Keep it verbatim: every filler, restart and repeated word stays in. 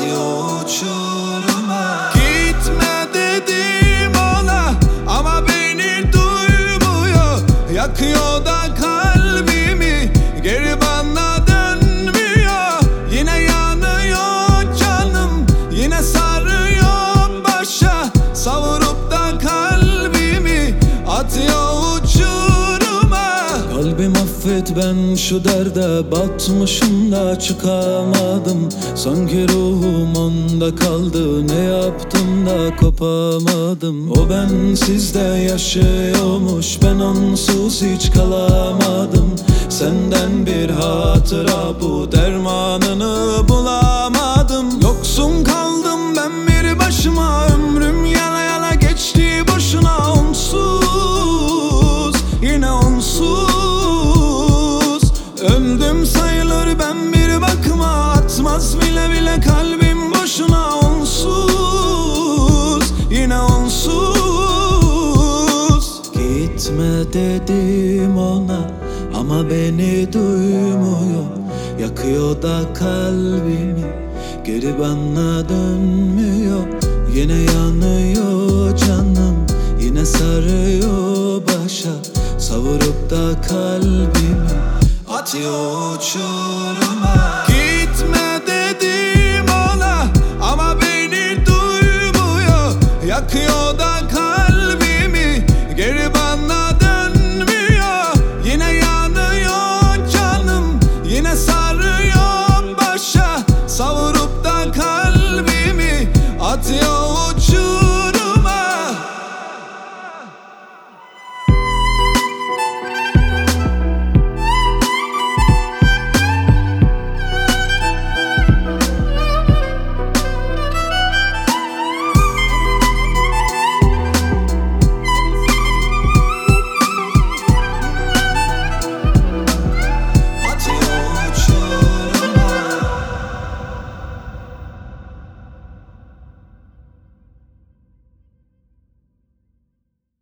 atıyor uçuruma. Gitme dedim ona ama beni duymuyor. Yakıyor da kalbimi, geri bana dönmüyor. Yine yanıyor canım, yine sarıyor başa. Savurup da kalbimi atıyor uçuruma. Kalbim affet, ben şu derde batmışım da çıkamadım. Sanki ruhum onda kaldı, ne yaptım da kopamadım. O bensizde yaşıyormuş, ben onsuz hiç kalamadım. Senden bir hatıra bu, dermanını bulamadım. Yoksun kaldım ben bir başıma, ömrüm yana yana geçti boşuna. Onsuz, yine onsuz öldüm sayılır ben bir bakıma. Atmaz bile bile kalbim boşuna. Onsuz, yine onsuz. Gitme dedim ona ama beni duymuyor. Yakıyor da kalbimi, geri bana dönmüyor. Yine yanıyor canım, yine sarıyor başa. Savurup da kalbimi atıyor uçuruma.